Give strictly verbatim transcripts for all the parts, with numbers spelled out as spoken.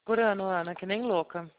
Procurando, Ana, que nem louca.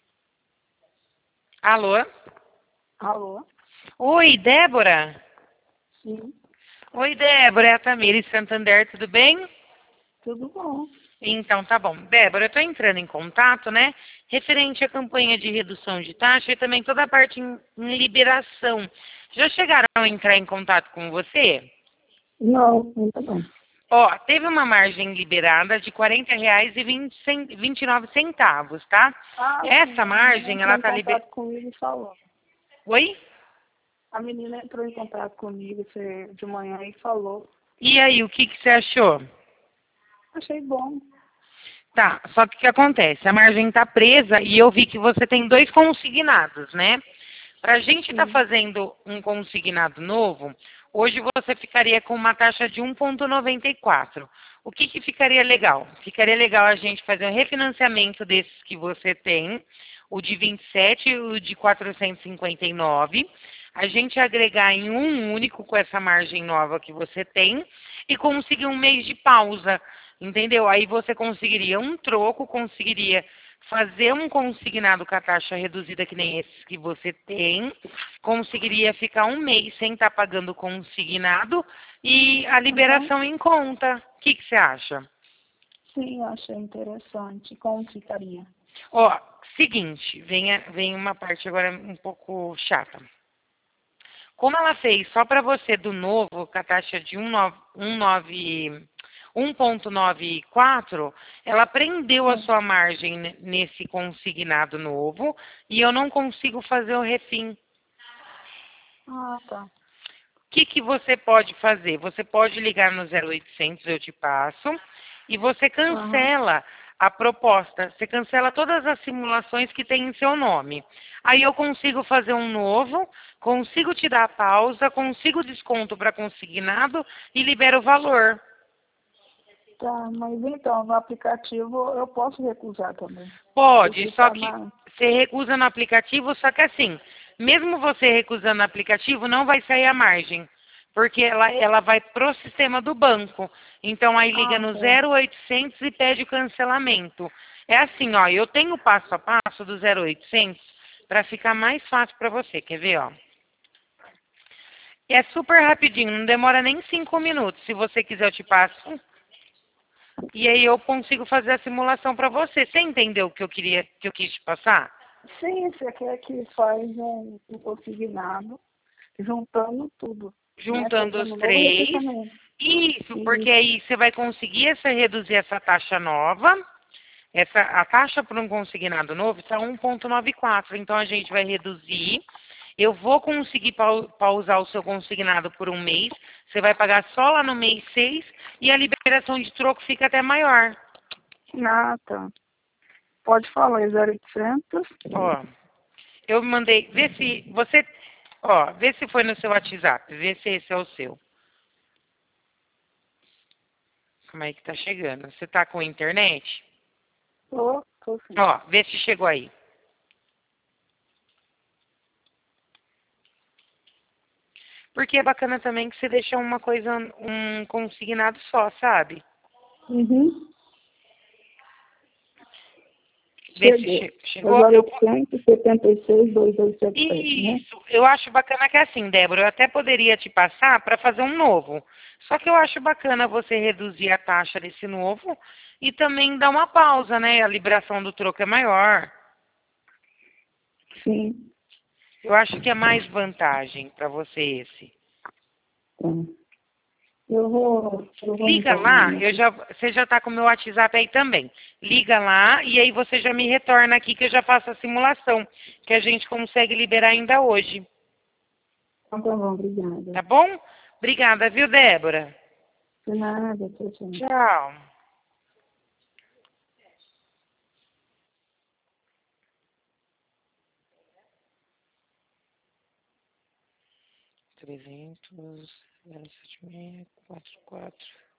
Alô? Alô? Oi, Débora? Sim, Oi, Débora, é a Tamires Santander, tudo bem? tudo bom. Então, tá bom. Débora, eu estou entrando em contato, né? Referente à campanha de redução de taxa e também toda a parte em, em liberação. Já chegaram a entrar em contato com você? Não, ainda não. Ó, teve uma margem liberada de quarenta reais e vinte e nove centavos, tá? Ah, sim, Essa a menina margem, entrou ela em tá liberada. contato comigo e falou. Oi? A menina entrou em contato comigo cê- de manhã e falou. E aí, o que, que você achou? Achei bom. Tá, só que o que acontece? A margem está presa e eu vi que você tem dois consignados, né? Para a gente estar Sim. fazendo um consignado novo, hoje você ficaria com uma taxa de um vírgula noventa e quatro. O que, que ficaria legal? Ficaria legal a gente fazer um refinanciamento desses que você tem, o de vinte e sete e o de quatrocentos e cinquenta e nove, a gente agregar em um único com essa margem nova que você tem e conseguir um mês de pausa, entendeu? Aí você conseguiria um troco, conseguiria fazer um consignado com a taxa reduzida que nem esse que você tem, conseguiria ficar um mês sem estar pagando consignado e a Uhum. liberação em conta. O que, que você acha? Sim, achei interessante. Como ficaria? Ó, seguinte, vem, a- vem uma parte agora um pouco chata. Como ela fez só para você do novo, com a taxa de um vírgula noventa e quatro, ela prendeu a Sim. sua margem ne- nesse consignado novo e eu não consigo fazer o refim. Ah, tá. O que, que você pode fazer? Você pode ligar no zero oitocentos, eu te passo, e você Aham. cancela a proposta. Você cancela todas as simulações que tem em seu nome. Aí eu consigo fazer um novo, consigo te dar a pausa, consigo desconto para consignado e libero o valor. Tá, mas então, no aplicativo eu posso recusar também. Pode, Porque só tá que na... você recusa no aplicativo, só que assim, mesmo você recusando no aplicativo, não vai sair a margem, porque ela, ela vai pro sistema do banco. Então aí liga Ah, no tá. zero oitocentos e pede o cancelamento. É assim, ó, eu tenho o passo a passo do zero oitocentos para ficar mais fácil para você, quer ver, ó? É super rapidinho, não demora nem cinco minutos. Se você quiser, eu te passo. E aí eu consigo fazer a simulação para você. Você entendeu o que eu queria, que eu quis te passar? Sim, você quer que faz um, um consignado, juntando tudo, né? Juntando os Fazendo um novo três. refinanciamento. Isso, porque Isso. aí você vai conseguir essa, reduzir essa taxa nova. Essa, a taxa para um consignado novo está um vírgula noventa e quatro. Então a gente vai reduzir. Eu vou conseguir pau- pausar o seu consignado por um mês. Você vai pagar só lá no mês seis e a liberação de troco fica até maior. Ah, tá. Pode falar, é zero oitocentos. Ó, eu mandei. Vê se você. Ó, vê se foi no seu WhatsApp. Vê se esse é o seu. Como é que tá chegando? Você tá com internet? Tô, tô sim. Ó, vê se chegou aí. Porque é bacana também que você deixa uma coisa, um consignado só, sabe? Uhum. Vê se Chegou. che- É chegou. zero Eu, vou- oitocentos setenta e seis dois dois sete sete, né? isso, eu acho bacana que é assim, Débora. Eu até poderia te passar para fazer um novo. Só que eu acho bacana você reduzir a taxa desse novo e também dar uma pausa, né? A liberação do troco é maior. Sim. Eu acho que é mais vantagem para você esse. Tá. Eu vou, eu vou Liga lá, então eu aqui. já, você já está com o meu WhatsApp aí também. Liga lá e aí você já me retorna aqui que eu já faço a simulação, que a gente consegue liberar ainda hoje. Então tá bom, obrigada. Tá bom? Obrigada, viu, Débora? De nada, tchau, tchau. Tchau. trezentos, zero sete seis, quatro quatro.